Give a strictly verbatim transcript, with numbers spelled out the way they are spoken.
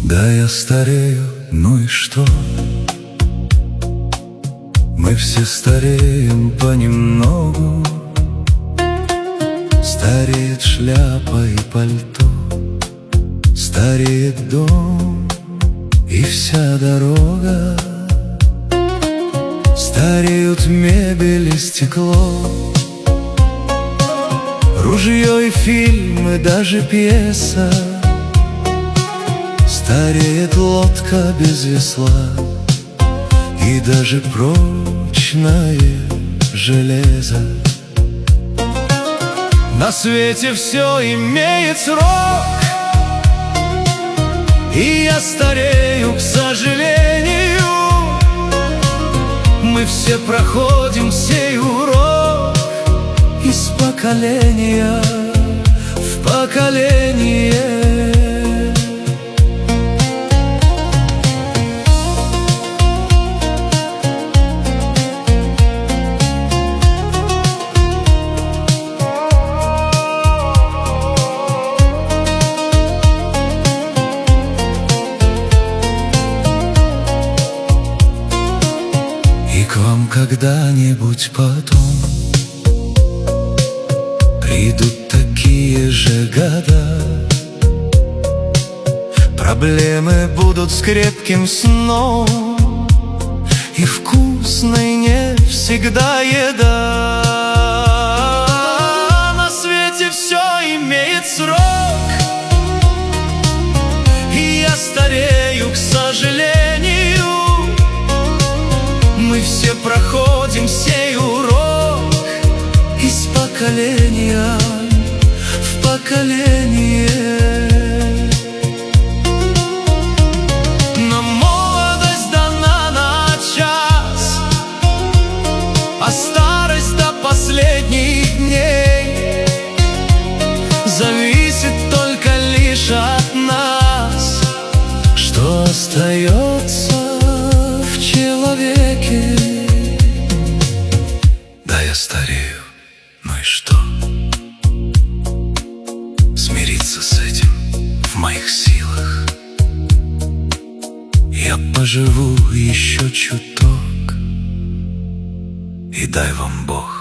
Да, я старею, ну и что? Мы все стареем понемногу. Стареет шляпа и пальто, стареет дом и вся дорога. Стареют мебель и стекло, ружье и фильмы, даже пьеса. Стареет лодка без весла и даже прочное железо. На свете все имеет срок, и я старею, к сожалению. Мы все проходим сей урок из поколения в поколение. И к вам когда-нибудь потом придут такие же года. Проблемы будут с крепким сном и вкусной не всегда еда. На свете все имеет срок, и я старею, к сожалению. Мы все проходим сей урок из поколения в поколение. Нам молодость дана на час, а старость до последних дней. Зависит только лишь от нас, что остается в человеке. Да, я старею, ну и что? Смириться с этим в моих силах. Я поживу еще чуток, и дай вам Бог